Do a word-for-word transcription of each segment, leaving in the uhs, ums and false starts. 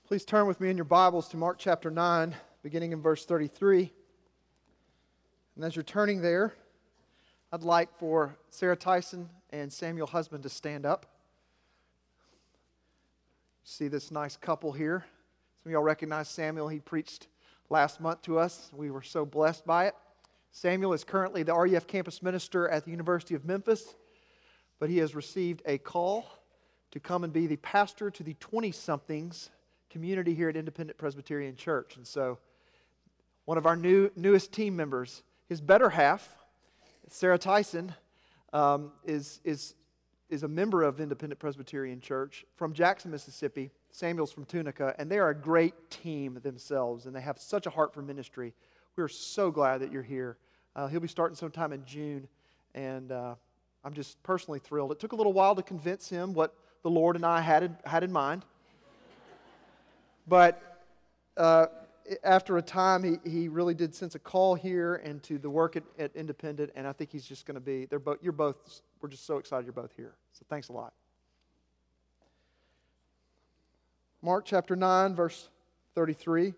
Please turn with me in your Bibles to Mark chapter nine, beginning in verse thirty-three. And as you're turning there, I'd like for Sarah Tyson and Samuel Husband to stand up. See this nice couple here. Some of y'all recognize Samuel. He preached last month to us. We were so blessed by it. Samuel is currently the R U F campus minister at the University of Memphis, but he has received a call to come and be the pastor to the twenty-somethings community here at Independent Presbyterian Church. And so one of our new newest team members, his better half, Sarah Tyson, um, is, is, is a member of Independent Presbyterian Church from Jackson, Mississippi. Samuel's from Tunica, and they are a great team themselves, and they have such a heart for ministry. We're so glad that you're here. Uh, he'll be starting sometime in June, and uh, I'm just personally thrilled. It took a little while to convince him what the Lord and I had in, had in mind. But uh, after a time, he, he really did sense a call here and to the work at, at Independent, and I think he's just going to be, they're both, you're both, we're just so excited you're both here. So thanks a lot. Mark chapter nine, verse thirty-three.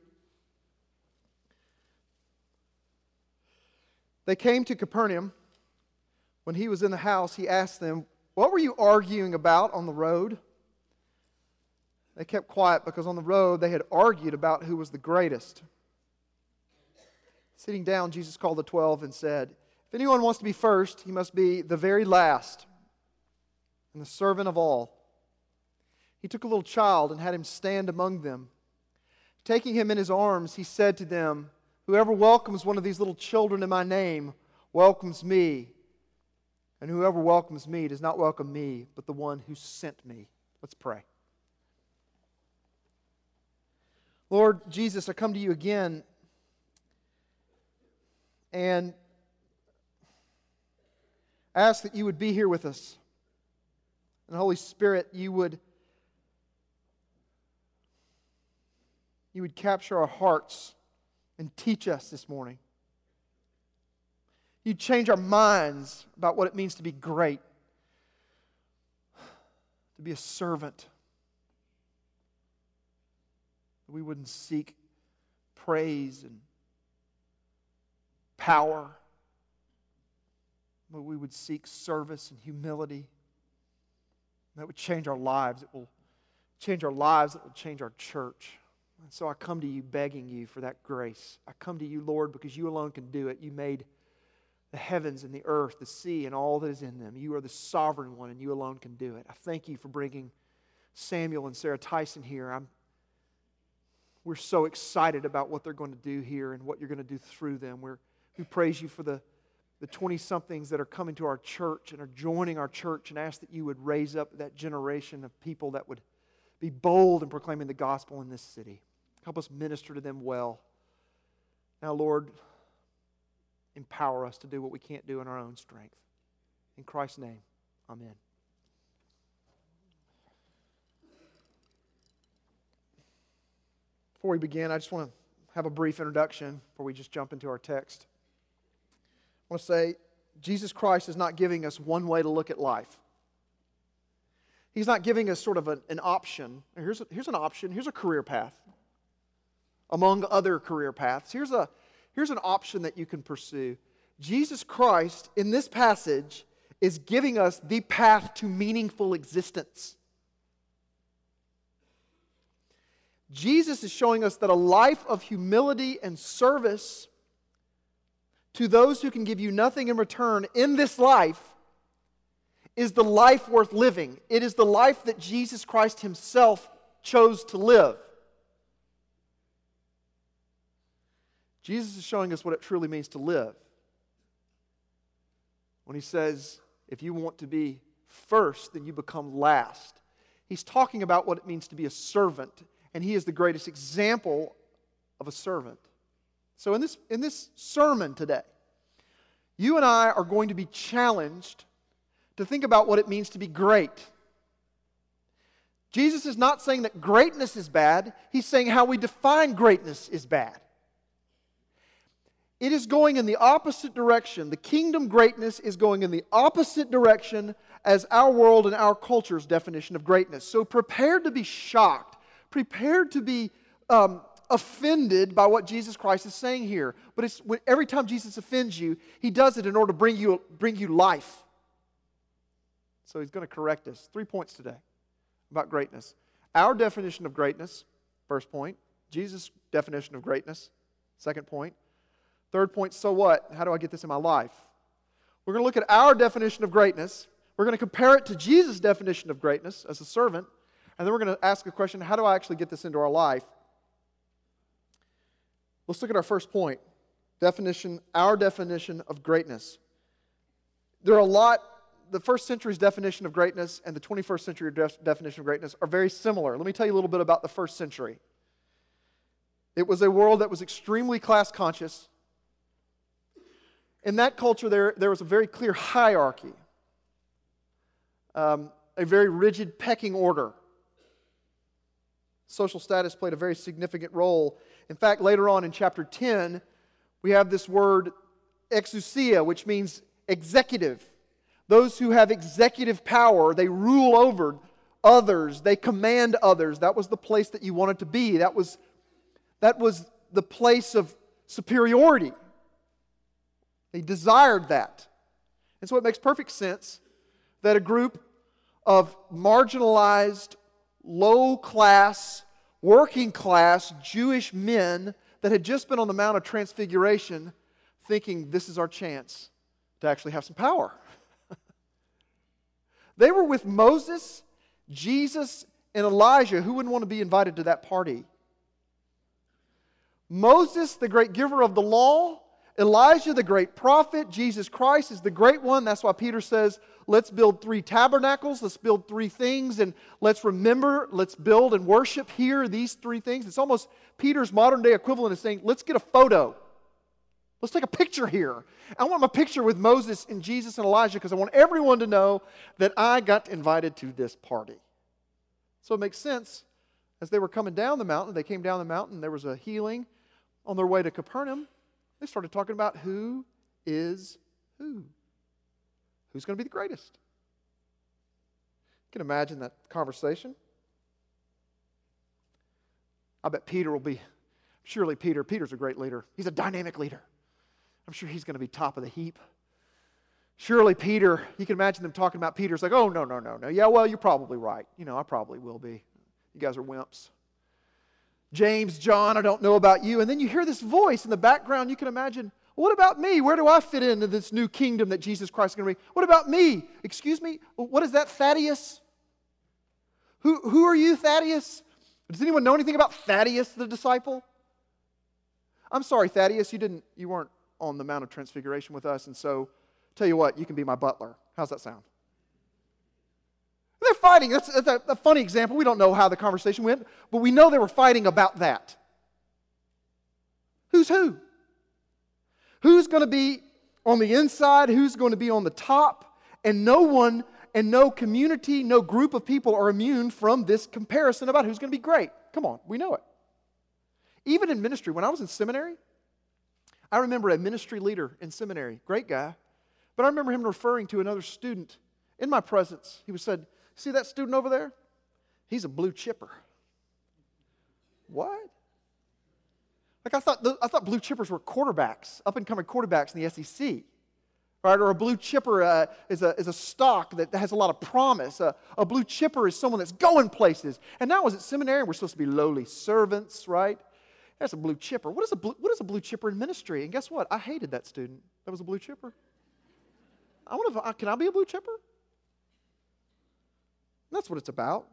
They came to Capernaum. When he was in the house, he asked them, "What were you arguing about on the road?" They kept quiet because on the road they had argued about who was the greatest. Sitting down, Jesus called the twelve and said, "If anyone wants to be first, he must be the very last and the servant of all." He took a little child and had him stand among them. Taking him in his arms, he said to them, "Whoever welcomes one of these little children in my name welcomes me. And whoever welcomes me does not welcome me, but the one who sent me." Let's pray. Lord Jesus, I come to you again, and ask that you would be here with us. And Holy Spirit, you would, you would capture our hearts and teach us this morning. You'd change our minds about what it means to be great, to be a servant. We wouldn't seek praise and power, but we would seek service and humility. That would change our lives. It will change our lives. It will change our church. And so I come to you begging you for that grace. I come to you, Lord, because you alone can do it. You made the heavens and the earth, the sea, and all that is in them. You are the sovereign one, and you alone can do it. I thank you for bringing Samuel and Sarah Tyson here. I'm We're so excited about what they're going to do here and what you're going to do through them. We're, we praise you for the, the twenty-somethings that are coming to our church and are joining our church, and ask that you would raise up that generation of people that would be bold in proclaiming the gospel in this city. Help us minister to them well. Now, Lord, empower us to do what we can't do in our own strength. In Christ's name, amen. Before we begin, I just want to have a brief introduction before we just jump into our text. I want to say, Jesus Christ is not giving us one way to look at life. He's not giving us sort of an, an option. Here's, a, here's an option. Here's a career path. Among other career paths, here's, a, here's an option that you can pursue. Jesus Christ, in this passage, is giving us the path to meaningful existence. Jesus is showing us that a life of humility and service to those who can give you nothing in return in this life is the life worth living. It is the life that Jesus Christ Himself chose to live. Jesus is showing us what it truly means to live. When He says, if you want to be first, then you become last. He's talking about what it means to be a servant. And He is the greatest example of a servant. So in this, in this sermon today, you and I are going to be challenged to think about what it means to be great. Jesus is not saying that greatness is bad. He's saying how we define greatness is bad. It is going in the opposite direction. The kingdom greatness is going in the opposite direction as our world and our culture's definition of greatness. So prepare to be shocked. prepared to be um, offended by what Jesus Christ is saying here. But it's when, every time Jesus offends you, he does it in order to bring you, bring you life. So he's going to correct us. Three points today about greatness. Our definition of greatness, first point. Jesus' definition of greatness, second point. Third point, so what? How do I get this in my life? We're going to look at our definition of greatness. We're going to compare it to Jesus' definition of greatness as a servant. And then we're going to ask a question, how do I actually get this into our life? Let's look at our first point. Definition, our definition of greatness. There are a lot, the first century's definition of greatness and the twenty-first century def- definition of greatness are very similar. Let me tell you a little bit about the first century. It was a world that was extremely class conscious. In that culture, there, there was a very clear hierarchy, um, a very rigid pecking order. Social status played a very significant role. In fact, later on in chapter ten, we have this word exousia, which means executive. Those who have executive power, they rule over others, they command others. That was the place that you wanted to be. That was, that was the place of superiority. They desired that. And so it makes perfect sense that a group of marginalized, low-class, working-class Jewish men that had just been on the Mount of Transfiguration thinking this is our chance to actually have some power. They were with Moses, Jesus, and Elijah. Who wouldn't want to be invited to that party? Moses, the great giver of the law, Elijah, the great prophet, Jesus Christ is the great one. That's why Peter says, let's build three tabernacles, let's build three things, and let's remember, let's build and worship here, these three things. It's almost Peter's modern day equivalent of saying, let's get a photo. Let's take a picture here. I want my picture with Moses and Jesus and Elijah because I want everyone to know that I got invited to this party. So it makes sense. As they were coming down the mountain, they came down the mountain, there was a healing on their way to Capernaum. They started talking about who is who. Who's going to be the greatest? You can imagine that conversation. I bet Peter will be, surely Peter, Peter's a great leader. He's a dynamic leader. I'm sure he's going to be top of the heap. Surely Peter, you can imagine them talking about Peter. It's like, oh, no, no, no, no. Yeah, well, you're probably right. You know, I probably will be. You guys are wimps. James, John, I don't know about you. And then you hear this voice in the background. You can imagine, what about me? Where do I fit into this new kingdom that Jesus Christ is going to bring? What about me? Excuse me? What is that, Thaddeus? Who, who are you, Thaddeus? Does anyone know anything about Thaddeus, the disciple? I'm sorry, Thaddeus, you didn't, you weren't on the Mount of Transfiguration with us, and so, tell you what, you can be my butler. How's that sound? They're fighting. That's, that's a, a funny example. We don't know how the conversation went, but we know they were fighting about that. Who's who? Who's going to be on the inside? Who's going to be on the top? And no one and no community, no group of people are immune from this comparison about who's going to be great. Come on, we know it. Even in ministry, when I was in seminary, I remember a ministry leader in seminary, great guy, but I remember him referring to another student in my presence. He said, see that student over there? He's a blue chipper. What? Like I thought, I thought blue chippers were quarterbacks, up-and-coming quarterbacks in the S E C. Right? Or a blue chipper uh, is, a, is a stock that has a lot of promise. Uh, a blue chipper is someone that's going places. And now I was at seminary, we're supposed to be lowly servants, right? That's a blue chipper. What is a blue, what is a blue chipper in ministry? And guess what? I hated that student. That was a blue chipper. I want to. Can I be a blue chipper? That's what it's about.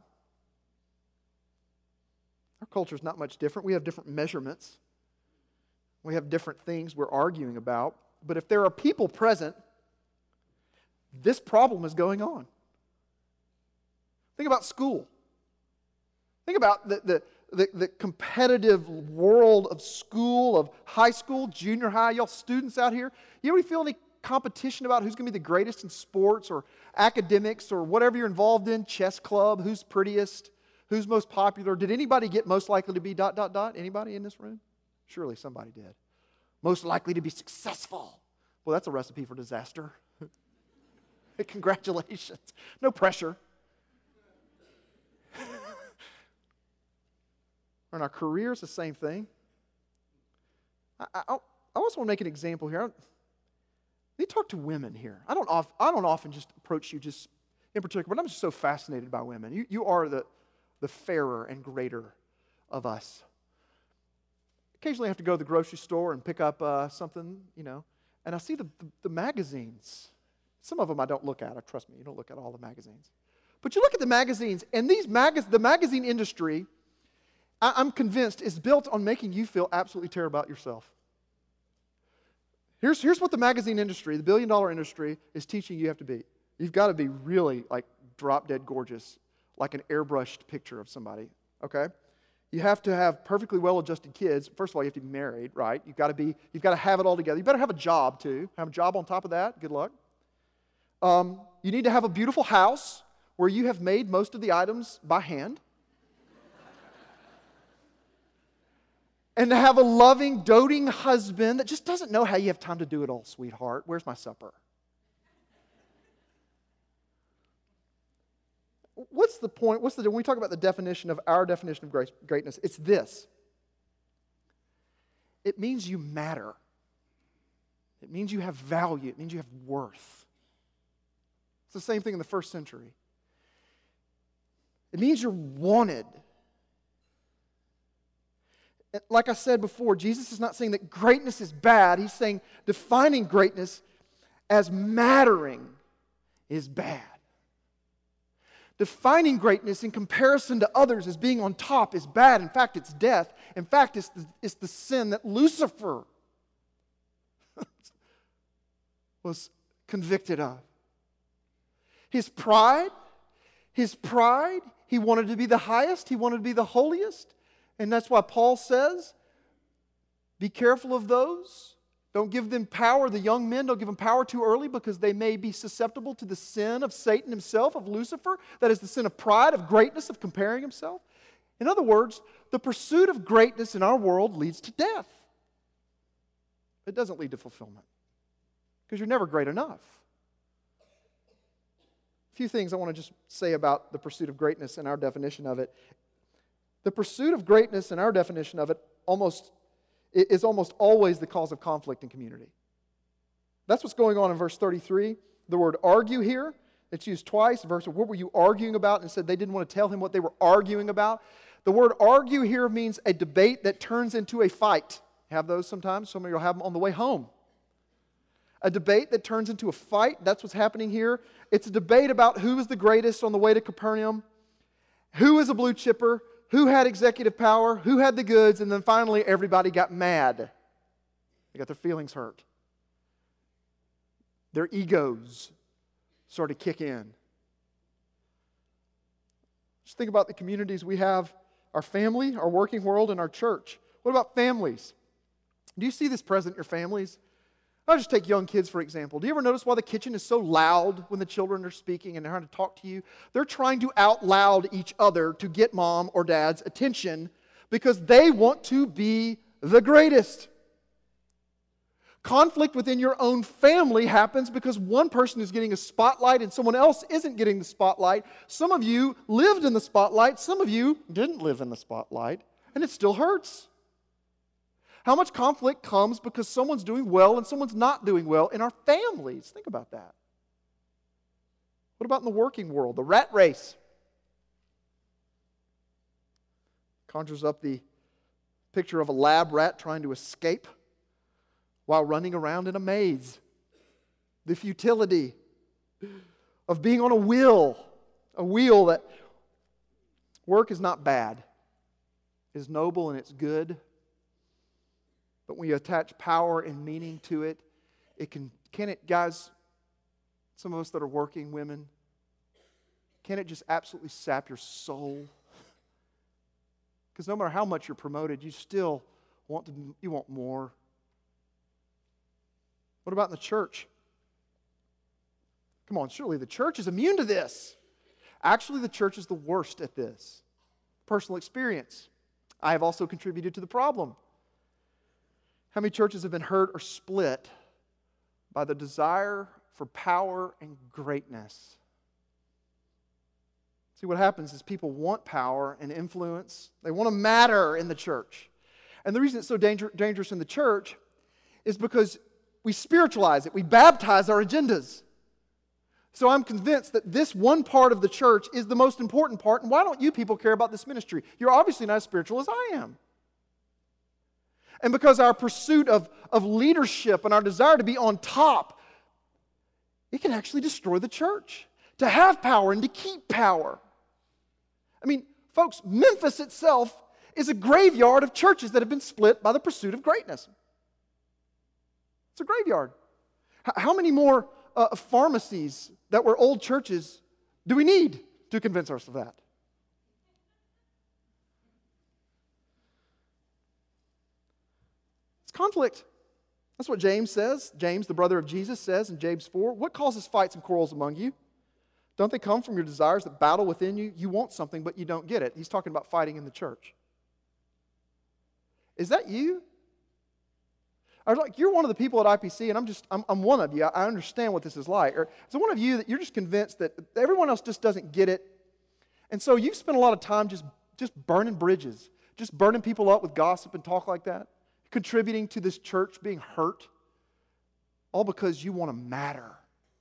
Our culture is not much different. We have different measurements. We have different things we're arguing about. But if there are people present, this problem is going on. Think about school. Think about the, the, the, the competitive world of school, of high school, junior high, y'all students out here. You ever feel any competition about who's going to be the greatest in sports or academics or whatever you're involved in, chess club, who's prettiest, who's most popular? Did anybody get most likely to be dot, dot, dot? Anybody in this room? Surely somebody did. Most likely to be successful. Well, that's a recipe for disaster. Congratulations. No pressure. Or in our careers, the same thing. I, I, I also want to make an example here. Let me talk to women here. I don't, off, I don't often just approach you just in particular, but I'm just so fascinated by women. You, you are the, the fairer and greater of us. Occasionally I have to go to the grocery store and pick up uh, something, you know, and I see the, the, the magazines. Some of them I don't look at. Trust me, you don't look at all the magazines. But you look at the magazines, and these mag- the magazine industry, I- I'm convinced, is built on making you feel absolutely terrible about yourself. Here's, here's what the magazine industry, the billion-dollar industry, is teaching you have to be. You've got to be really, like, drop-dead gorgeous, like an airbrushed picture of somebody, okay? You have to have perfectly well-adjusted kids. First of all, you have to be married, right? You've got to be, you've got to have it all together. You better have a job, too. Have a job on top of that. Good luck. Um, you need to have a beautiful house where you have made most of the items by hand. And to have a loving, doting husband that just doesn't know how you have time to do it all, sweetheart. Where's my supper? What's the point? What's the, when we talk about the definition of our definition of grace, greatness, it's this. It means you matter. It means you have value. It means you have worth. It's the same thing in the first century. It means you're wanted. Like I said before, Jesus is not saying that greatness is bad. He's saying defining greatness as mattering is bad. Defining greatness in comparison to others as being on top is bad. In fact, it's death. In fact, it's the, it's the sin that Lucifer was convicted of. His pride, his pride, he wanted to be the highest, he wanted to be the holiest. And that's why Paul says, be careful of those. Don't give them power, the young men, don't give them power too early because they may be susceptible to the sin of Satan himself, of Lucifer. That is the sin of pride, of greatness, of comparing himself. In other words, the pursuit of greatness in our world leads to death. It doesn't lead to fulfillment because you're never great enough. A few things I want to just say about the pursuit of greatness and our definition of it. The pursuit of greatness and our definition of it almost is almost always the cause of conflict in community. That's what's going on in verse thirty-three. The word argue here, it's used twice. Verse, what were you arguing about? And it said they didn't want to tell him what they were arguing about. The word argue here means a debate that turns into a fight. Have those sometimes? Some of you will have them on the way home. A debate that turns into a fight. That's what's happening here. It's a debate about who is the greatest on the way to Capernaum, who is a blue chipper, who had executive power, who had the goods, and then finally everybody got mad. They got their feelings hurt. Their egos sort of kick in. Just think about the communities we have, our family, our working world, and our church. What about families? Do you see this present in your families? I'll just take young kids, for example. Do you ever notice why the kitchen is so loud when the children are speaking and they're trying to talk to you? They're trying to out loud each other to get mom or dad's attention because they want to be the greatest. Conflict within your own family happens because one person is getting a spotlight and someone else isn't getting the spotlight. Some of you lived in the spotlight. Some of you didn't live in the spotlight, and it still hurts. How much conflict comes because someone's doing well and someone's not doing well in our families? Think about that. What about in the working world? The rat race conjures up the picture of a lab rat trying to escape while running around in a maze. The futility of being on a wheel, a wheel that work is not bad. It is noble and it's good. But when you attach power and meaning to it, it can, can it, guys, some of us that are working women, can it just absolutely sap your soul? Because no matter how much you're promoted, you still want to, you want more. What about in the church? Come on, surely the church is immune to this. Actually, the church is the worst at this. Personal experience. I have also contributed to the problem. How many churches have been hurt or split by the desire for power and greatness? See, what happens is people want power and influence. They want to matter in the church. And the reason it's so danger, dangerous in the church is because we spiritualize it. We baptize our agendas. So I'm convinced that this one part of the church is the most important part. And why don't you people care about this ministry? You're obviously not as spiritual as I am. And because our pursuit of, of leadership and our desire to be on top, it can actually destroy the church. To have power and to keep power. I mean, folks, Memphis itself is a graveyard of churches that have been split by the pursuit of greatness. It's a graveyard. How many more uh, pharmacies that were old churches do we need to convince ourselves of that? It's conflict. That's what James says. James, the brother of Jesus, says in James four, what causes fights and quarrels among you? Don't they come from your desires that battle within you? You want something, but you don't get it. He's talking about fighting in the church. Is that you? Or like you're one of the people at I P C, and I'm just, I'm, I'm one of you. I understand what this is like. Or is it one of you that you're just convinced that everyone else just doesn't get it? And so you've spent a lot of time just, just burning bridges, just burning people up with gossip and talk like that, contributing to this church being hurt, all because you want to matter.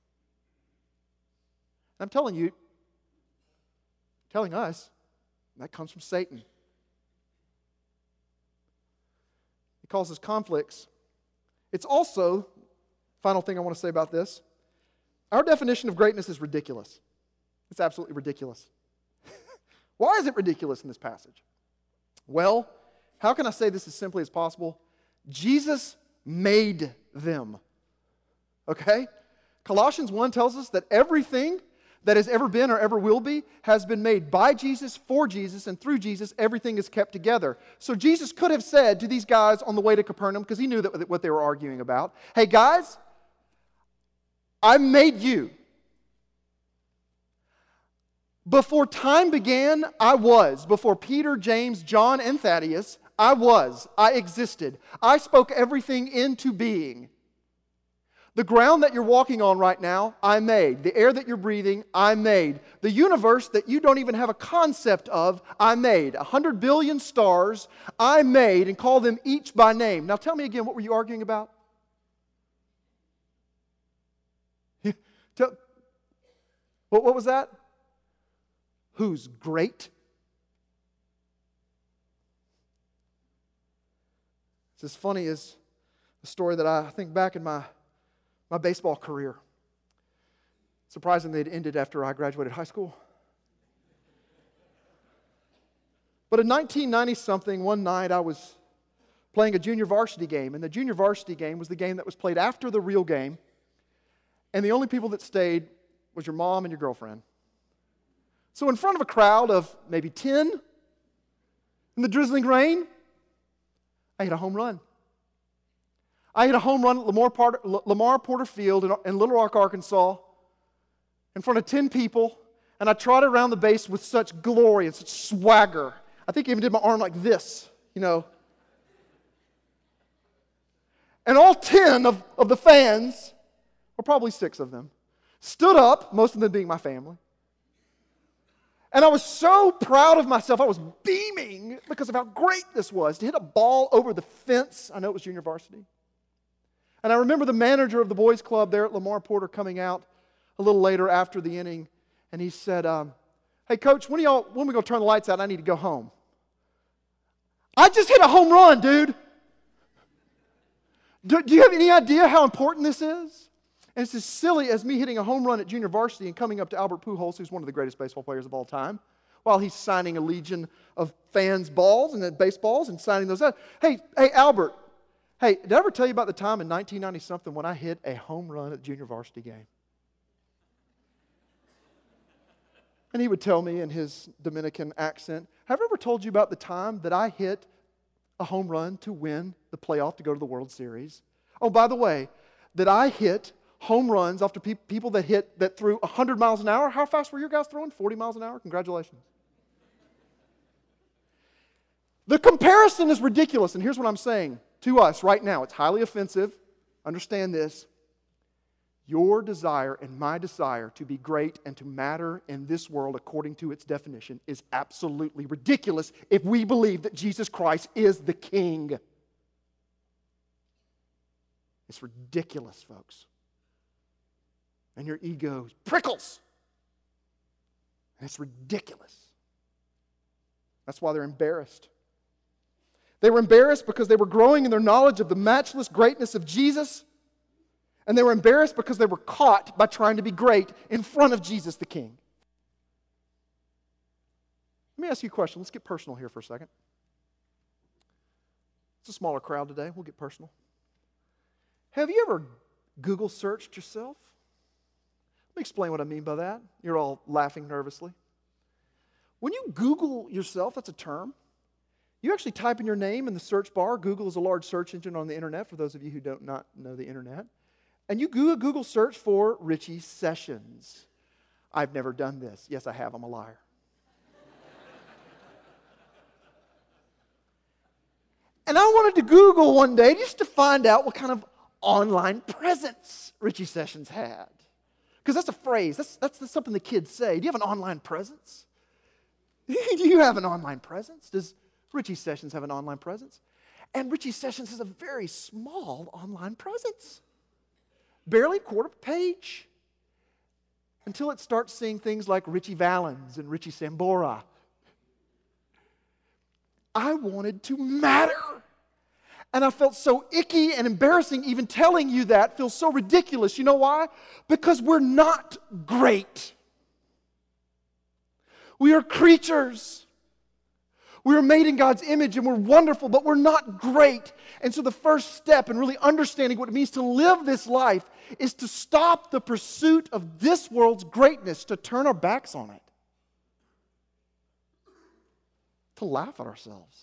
I'm telling you, telling us, that comes from Satan. It causes conflicts. It's also, final thing I want to say about this, our definition of greatness is ridiculous. It's absolutely ridiculous. Why is it ridiculous in this passage? Well, how can I say this as simply as possible? Jesus made them. Okay? Colossians one tells us that everything that has ever been or ever will be has been made by Jesus, for Jesus, and through Jesus, everything is kept together. So Jesus could have said to these guys on the way to Capernaum, because he knew that what they were arguing about, hey guys, I made you. Before time began, I was. Before Peter, James, John, and Thaddeus, I was. I existed. I spoke everything into being. The ground that you're walking on right now, I made. The air that you're breathing, I made. The universe that you don't even have a concept of, I made. A hundred billion stars, I made and call them each by name. Now tell me again, what were you arguing about? tell, what, what was that? Who's great? It's as funny as the story that I think back in my My baseball career. Surprisingly, it ended after I graduated high school. But in nineteen ninety something, one night I was playing a junior varsity game, and the junior varsity game was the game that was played after the real game, and the only people that stayed was your mom and your girlfriend. So in front of a crowd of maybe ten, in the drizzling rain, I hit a home run. I hit a home run at Lamar Porter, Lamar Porter Field in, in Little Rock, Arkansas, in front of ten people, and I trotted around the base with such glory and such swagger. I think I even did my arm like this, you know. And all ten of, of the fans, or probably six of them, stood up, most of them being my family. And I was so proud of myself. I was beaming because of how great this was, to hit a ball over the fence. I know it was junior varsity. And I remember the manager of the boys' club there at Lamar Porter coming out a little later after the inning, and he said, um, hey, Coach, when are, y'all, when are we going to turn the lights out? I need to go home. I just hit a home run, dude. Do, do you have any idea how important this is? And it's as silly as me hitting a home run at junior varsity and coming up to Albert Pujols, who's one of the greatest baseball players of all time, while he's signing a legion of fans' balls and then baseballs and signing those out. Hey, hey, Albert. Hey, did I ever tell you about the time in nineteen ninety something when I hit a home run at the junior varsity game? And he would tell me in his Dominican accent, have I ever told you about the time that I hit a home run to win the playoff to go to the World Series? Oh, by the way, that I hit home runs after pe- people that hit, that threw one hundred miles an hour. How fast were your guys throwing? forty miles an hour? Congratulations. The comparison is ridiculous, and here's what I'm saying to us right now. It's highly offensive. Understand this. Your desire and my desire to be great and to matter in this world according to its definition is absolutely ridiculous if we believe that Jesus Christ is the King. It's ridiculous, folks. And your ego prickles. And it's ridiculous. That's why they're embarrassed. They were embarrassed because they were growing in their knowledge of the matchless greatness of Jesus. And they were embarrassed because they were caught by trying to be great in front of Jesus the King. Let me ask you a question. Let's get personal here for a second. It's a smaller crowd today. We'll get personal. Have you ever Google searched yourself? Let me explain what I mean by that. You're all laughing nervously. When you Google yourself, that's a term. You actually type in your name in the search bar. Google is a large search engine on the internet, for those of you who don't not know the internet. And you do a Google search for Richie Sessions. I've never done this. Yes, I have. I'm a liar. And I wanted to Google one day just to find out what kind of online presence Richie Sessions had. Because that's a phrase. That's, that's something the kids say. Do you have an online presence? Do you have an online presence? Does Richie Sessions have an online presence? And Richie Sessions has a very small online presence. Barely a quarter page. Until it starts seeing things like Richie Valens and Richie Sambora. I wanted to matter. And I felt so icky and embarrassing even telling you that. Feels so ridiculous. You know why? Because we're not great. We are creatures. We are made in God's image and we're wonderful, but we're not great. And so the first step in really understanding what it means to live this life is to stop the pursuit of this world's greatness, to turn our backs on it, to laugh at ourselves.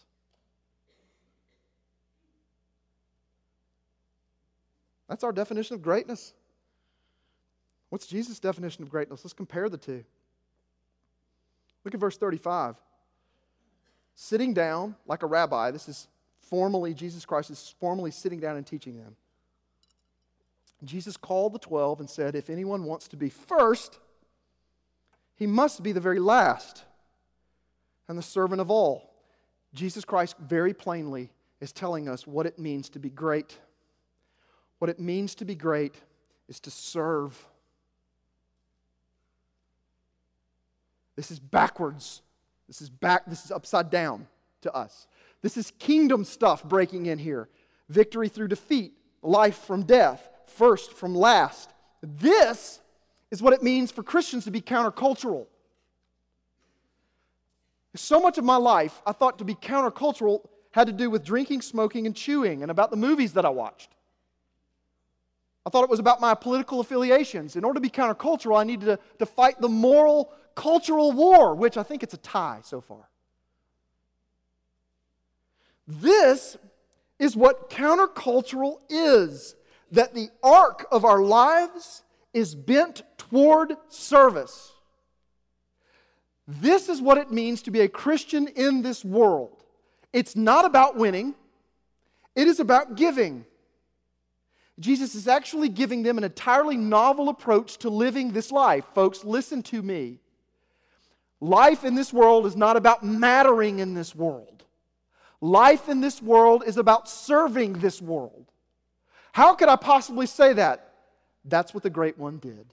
That's our definition of greatness. What's Jesus' definition of greatness? Let's compare the two. Look at verse thirty-five. Sitting down like a rabbi, this is formally, Jesus Christ is formally sitting down and teaching them. Jesus called the twelve and said, if anyone wants to be first, he must be the very last and the servant of all. Jesus Christ very plainly is telling us what it means to be great. What it means to be great is to serve. This is backwards. This is back, this is upside down to us. This is kingdom stuff breaking in here. Victory through defeat, life from death, first from last. This is what it means for Christians to be countercultural. So much of my life, I thought to be countercultural had to do with drinking, smoking, and chewing, and about the movies that I watched. I thought it was about my political affiliations. In order to be countercultural, I needed to, to fight the moral, cultural war, which I think it's a tie so far. This is what countercultural is, that the arc of our lives is bent toward service. This is what it means to be a Christian in this world. It's not about winning. It is about giving. Jesus is actually giving them an entirely novel approach to living this life. Folks, listen to me. Life in this world is not about mattering in this world. Life in this world is about serving this world. How could I possibly say that? That's what the Great One did.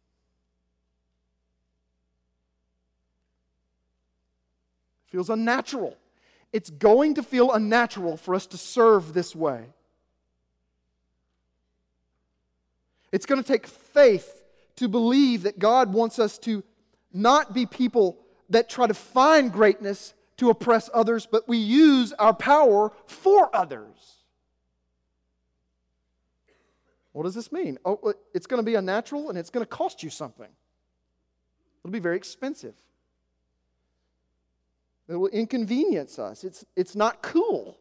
Feels unnatural. It's going to feel unnatural for us to serve this way. It's going to take faith to believe that God wants us to not be people that try to find greatness to oppress others, but we use our power for others. What does this mean? Oh, it's going to be unnatural and it's going to cost you something. It'll be very expensive. It will inconvenience us. It's, it's not cool.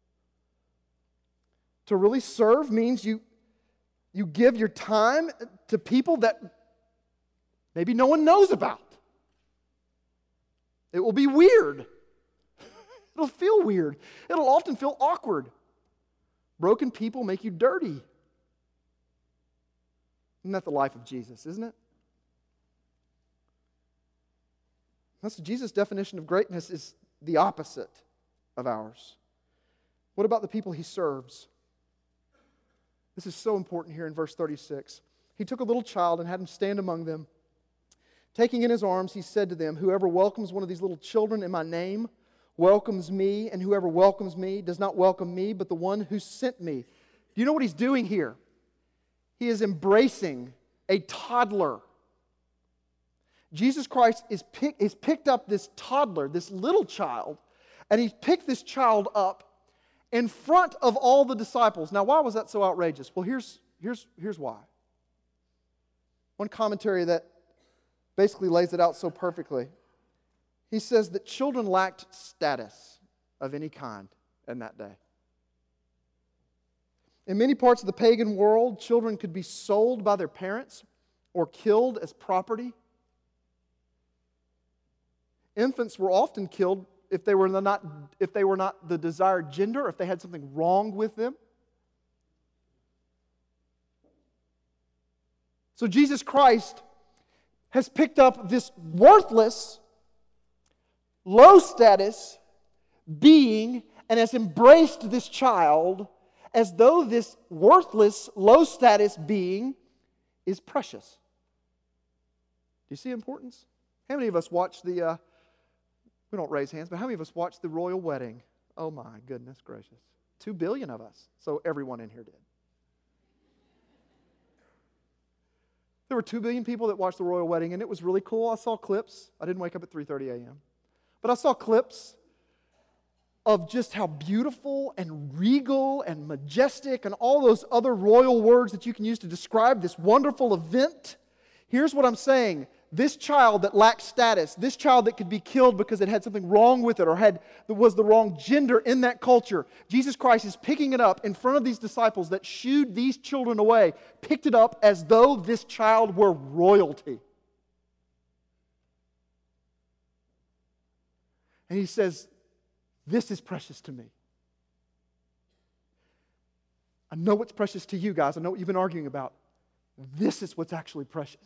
To really serve means you, you give your time to people that maybe no one knows about. It will be weird. It'll feel weird. It'll often feel awkward. Broken people make you dirty. Isn't that the life of Jesus, isn't it? That's Jesus' definition of greatness is the opposite of ours. What about the people he serves? This is so important here in verse thirty-six. He took a little child and had him stand among them. Taking in his arms, he said to them, "Whoever welcomes one of these little children in my name welcomes me, and whoever welcomes me does not welcome me, but the one who sent me." Do you know what he's doing here? He is embracing a toddler. Jesus Christ is pick, has picked up this toddler, this little child, and he's picked this child up in front of all the disciples. Now, why was that so outrageous? Well, here's, here's, here's why. One commentary that basically lays it out so perfectly. He says that children lacked status of any kind in that day. In many parts of the pagan world, children could be sold by their parents or killed as property. Infants were often killed if they were not, if they were not the desired gender, if they had something wrong with them. So Jesus Christ has picked up this worthless, low-status being and has embraced this child as though this worthless, low-status being is precious. Do you see importance? How many of us watch the... Uh, We don't raise hands, but how many of us watched the royal wedding? Oh my goodness gracious. Two billion of us. So everyone in here did. There were two billion people that watched the royal wedding, and it was really cool. I saw clips. I didn't wake up at three thirty a.m. But I saw clips of just how beautiful and regal and majestic and all those other royal words that you can use to describe this wonderful event. Here's what I'm saying. This child that lacked status, this child that could be killed because it had something wrong with it or had that was the wrong gender in that culture, Jesus Christ is picking it up in front of these disciples that shooed these children away, picked it up as though this child were royalty. And he says, "This is precious to me." I know what's precious to you guys. I know what you've been arguing about. This is what's actually precious.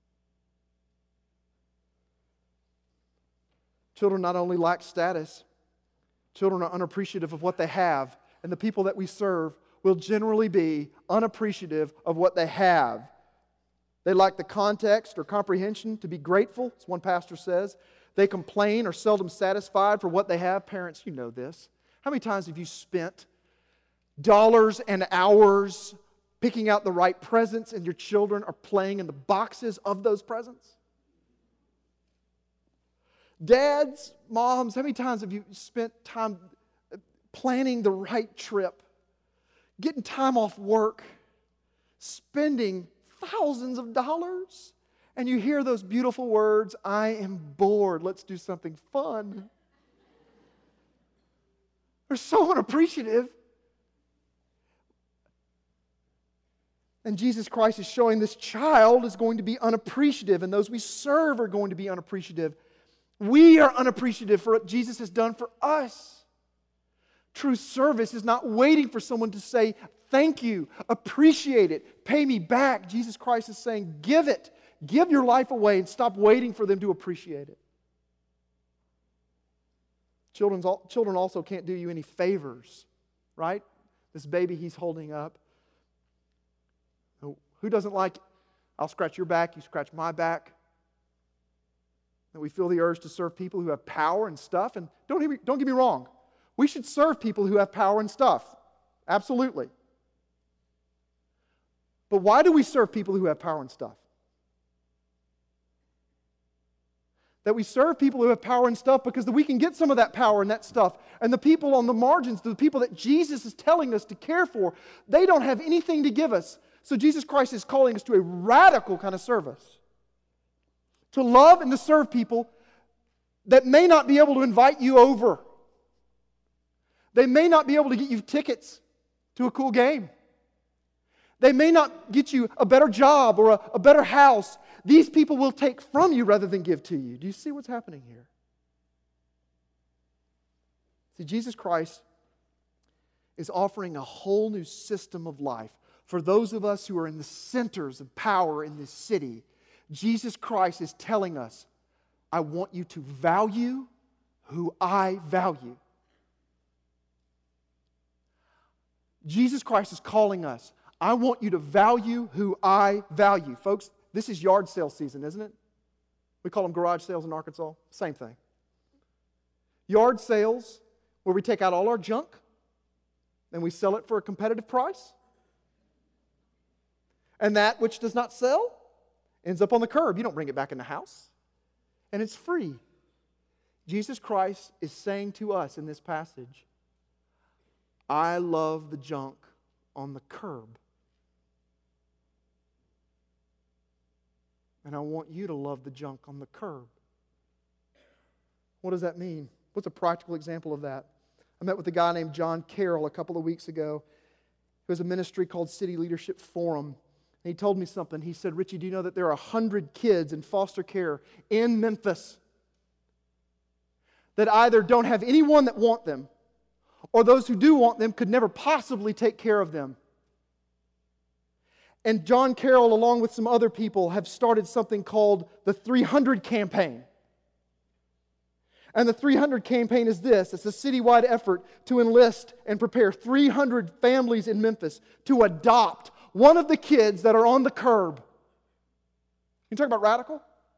Children not only lack status, children are unappreciative of what they have. And the people that we serve will generally be unappreciative of what they have. They lack the context or comprehension to be grateful, as one pastor says. They complain or seldom satisfied for what they have. Parents, you know this. How many times have you spent dollars and hours picking out the right presents and your children are playing in the boxes of those presents? Dads, moms, how many times have you spent time planning the right trip, getting time off work, spending thousands of dollars, and you hear those beautiful words, "I am bored, let's do something fun." They're so unappreciative. And Jesus Christ is showing this child is going to be unappreciative, and those we serve are going to be unappreciative. We are unappreciative for what Jesus has done for us. True service is not waiting for someone to say, "Thank you, appreciate it, pay me back." Jesus Christ is saying, give it. Give your life away and stop waiting for them to appreciate it. Children's, children also can't do you any favors, right? This baby he's holding up. Who doesn't like, I'll scratch your back, you scratch my back? That we feel the urge to serve people who have power and stuff. And don't get me, don't get me wrong. We should serve people who have power and stuff. Absolutely. But why do we serve people who have power and stuff? That we serve people who have power and stuff because we can get some of that power and that stuff. And the people on the margins, the people that Jesus is telling us to care for, they don't have anything to give us. So Jesus Christ is calling us to a radical kind of service. To love and to serve people that may not be able to invite you over. They may not be able to get you tickets to a cool game. They may not get you a better job or a, a better house. These people will take from you rather than give to you. Do you see what's happening here? See, Jesus Christ is offering a whole new system of life For those of us who are in the centers of power in this city, Jesus Christ is telling us, I want you to value who I value. Jesus Christ is calling us, I want you to value who I value. Folks, this is yard sale season, isn't it? We call them garage sales in Arkansas. Same thing. Yard sales, where we take out all our junk and we sell it for a competitive price. And that which does not sell ends up on the curb. You don't bring it back in the house. And it's free. Jesus Christ is saying to us in this passage, I love the junk on the curb. And I want you to love the junk on the curb. What does that mean? What's a practical example of that? I met with a guy named John Carroll a couple of weeks ago, who has a ministry called City Leadership Forum. And he told me something. He said, Richie, do you know that there are one hundred kids in foster care in Memphis that either don't have anyone that want them, or those who do want them could never possibly take care of them? And John Carroll, along with some other people, have started something called the three hundred campaign. And the three hundred campaign is this. It's a citywide effort to enlist and prepare three hundred families in Memphis to adopt one of the kids that are on the curb. You talk about radical?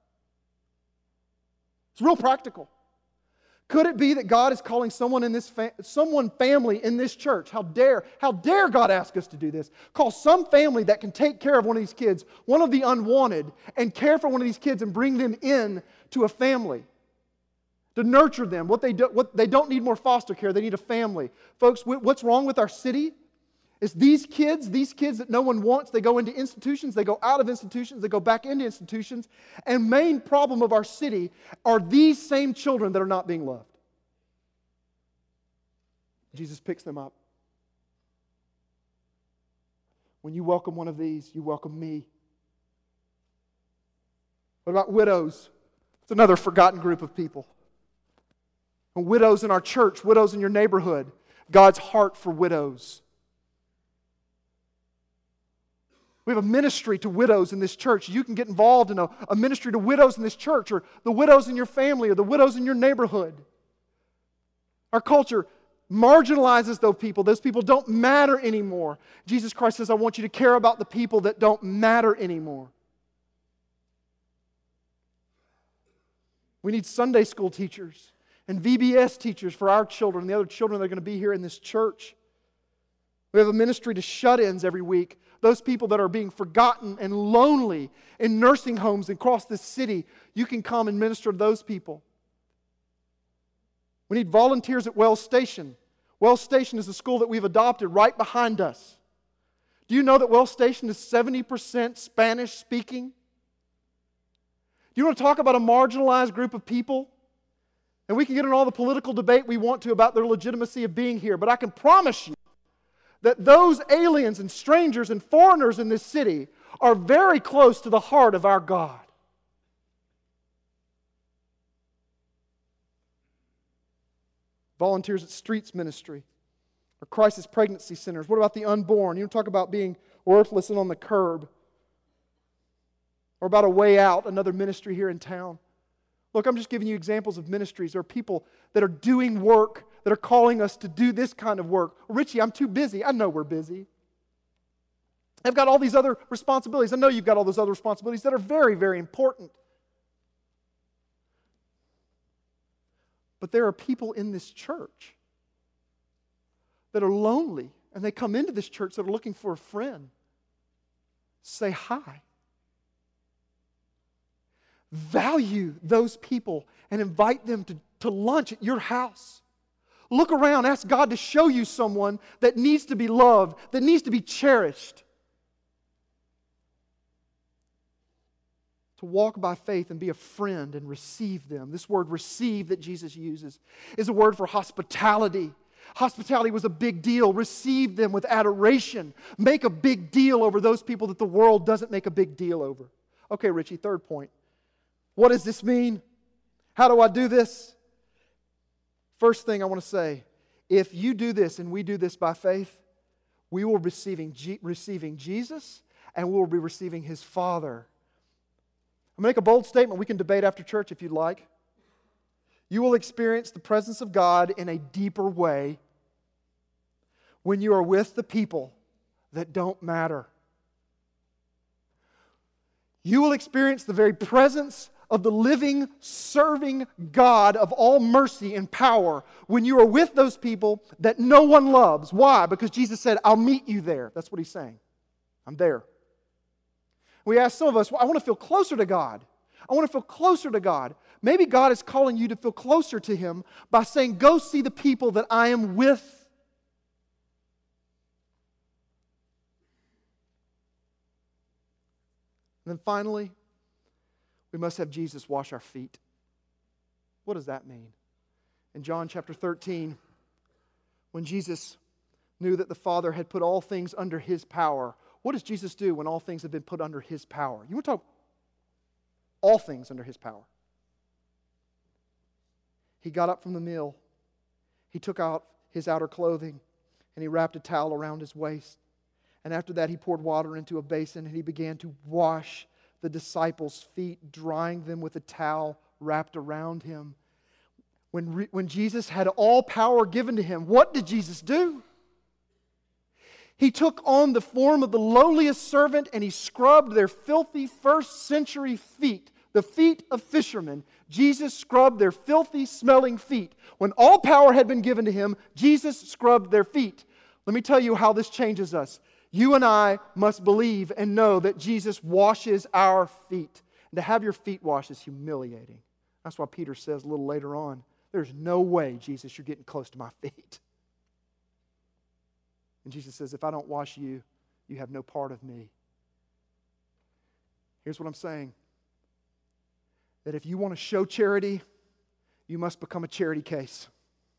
It's real practical. Could it be that God is calling someone in this fa- someone family in this church? How dare, how dare God ask us to do this? Call some family that can take care of one of these kids, one of the unwanted, and care for one of these kids and bring them in to a family. To nurture them. What they, do, what, they don't need more foster care, they need a family. Folks, what's wrong with our city is these kids, these kids that no one wants, they go into institutions, they go out of institutions, they go back into institutions. And main problem of our city are these same children that are not being loved. Jesus picks them up. When you welcome one of these, you welcome me. What about widows? It's another forgotten group of people. And widows in our church, widows in your neighborhood, God's heart for widows. We have a ministry to widows in this church. You can get involved in a, a ministry to widows in this church, or the widows in your family, or the widows in your neighborhood. Our culture marginalizes those people. Those people don't matter anymore. Jesus Christ says, I want you to care about the people that don't matter anymore. We need Sunday school teachers and V B S teachers for our children and the other children that are going to be here in this church. We have a ministry to shut-ins every week. Those people that are being forgotten and lonely in nursing homes across this city, you can come and minister to those people. We need volunteers at Wells Station. Wells Station is the school that we've adopted right behind us. Do you know that Wells Station is seventy percent Spanish speaking? Do you want to talk about a marginalized group of people? And we can get in all the political debate we want to about their legitimacy of being here, but I can promise you that those aliens and strangers and foreigners in this city are very close to the heart of our God. Volunteers at Streets Ministry or crisis pregnancy centers. What about the unborn? You talk about being worthless and on the curb. Or about a way out, another ministry here in town. Look, I'm just giving you examples of ministries. There are people that are doing work, that are calling us to do this kind of work. Richie, I'm too busy. I know we're busy. I've got all these other responsibilities. I know you've got all those other responsibilities that are very, very important. But there are people in this church that are lonely, and they come into this church that are looking for a friend. Say hi. Value those people and invite them to, to lunch at your house. Look around, ask God to show you someone that needs to be loved, that needs to be cherished. To walk by faith and be a friend and receive them. This word receive that Jesus uses is a word for hospitality. Hospitality was a big deal. Receive them with adoration. Make a big deal over those people that the world doesn't make a big deal over. Okay, Richie, third point. What does this mean? How do I do this? First thing I want to say, if you do this and we do this by faith, we will be receiving, G- receiving Jesus, and we will be receiving His Father. I'll make a bold statement. We can debate after church if you'd like. You will experience the presence of God in a deeper way when you are with the people that don't matter. You will experience the very presence of the living, serving God of all mercy and power when you are with those people that no one loves. Why? Because Jesus said, I'll meet you there. That's what He's saying. I'm there. We ask some of us, well, I want to feel closer to God. I want to feel closer to God. Maybe God is calling you to feel closer to Him by saying, go see the people that I am with. And then finally, we must have Jesus wash our feet. What does that mean? In John chapter thirteen, when Jesus knew that the Father had put all things under His power, what does Jesus do when all things have been put under His power? You want to talk all things under His power. He got up from the meal. He took out His outer clothing and He wrapped a towel around His waist. And after that, He poured water into a basin and He began to wash the disciples' feet, drying them with a towel wrapped around Him. When, re- when Jesus had all power given to Him, what did Jesus do? He took on the form of the lowliest servant and He scrubbed their filthy first century feet, the feet of fishermen. Jesus scrubbed their filthy smelling feet. When all power had been given to Him, Jesus scrubbed their feet. Let me tell you how this changes us. You and I must believe and know that Jesus washes our feet. And to have your feet washed is humiliating. That's why Peter says a little later on, there's no way, Jesus, you're getting close to my feet. And Jesus says, if I don't wash you, you have no part of me. Here's what I'm saying. That if you want to show charity, you must become a charity case.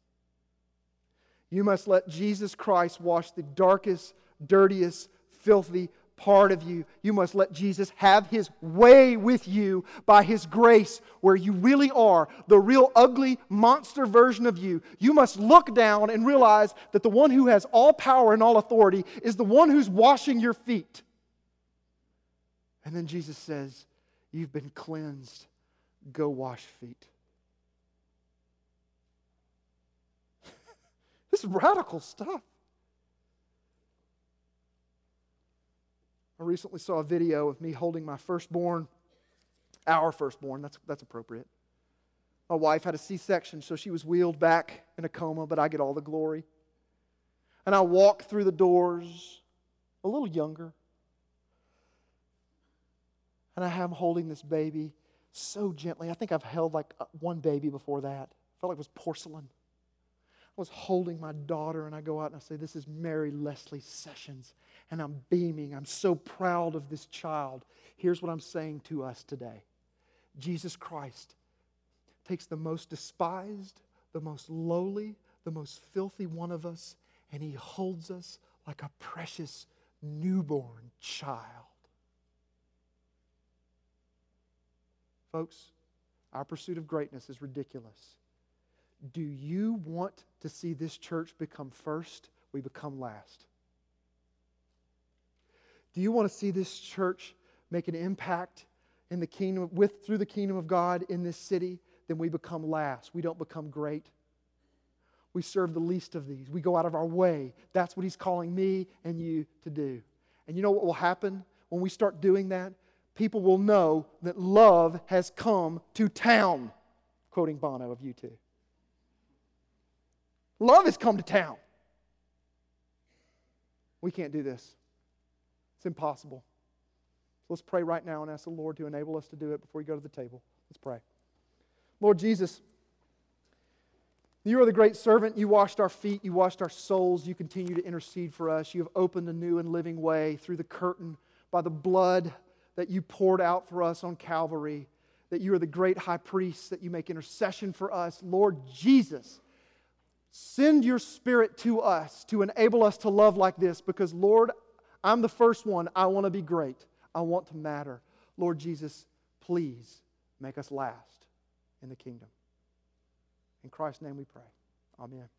You must let Jesus Christ wash the darkest, dirtiest, filthy part of you. You must let Jesus have His way with you by His grace where you really are, the real ugly monster version of you. You must look down and realize that the one who has all power and all authority is the one who's washing your feet. And then Jesus says, you've been cleansed. Go wash feet. This is radical stuff. I recently saw a video of me holding my firstborn, our firstborn, that's, that's appropriate. My wife had a C-section, so she was wheeled back in a coma, but I get all the glory. And I walk through the doors, a little younger, and I have him holding this baby so gently. I think I've held like one baby before that. I felt like it was porcelain. I was holding my daughter, and I go out and I say, this is Mary Leslie Sessions. And I'm beaming. I'm so proud of this child. Here's what I'm saying to us today. Jesus Christ takes the most despised, the most lowly, the most filthy one of us, and He holds us like a precious newborn child. Folks, our pursuit of greatness is ridiculous. Do you want to see this church become first? We become last. Do you want to see this church make an impact in the kingdom with through the kingdom of God in this city? Then we become last. We don't become great. We serve the least of these. We go out of our way. That's what He's calling me and you to do. And you know what will happen when we start doing that? People will know that love has come to town. Quoting Bono of U two. Love has come to town. We can't do this. It's impossible. So let's pray right now and ask the Lord to enable us to do it before we go to the table. Let's pray. Lord Jesus, You are the great servant. You washed our feet. You washed our souls. You continue to intercede for us. You have opened a new and living way through the curtain by the blood that You poured out for us on Calvary, that You are the great high priest, that You make intercession for us. Lord Jesus, send Your Spirit to us to enable us to love like this because, Lord, I'm the first one. I want to be great. I want to matter. Lord Jesus, please make us last in the kingdom. In Christ's name we pray. Amen.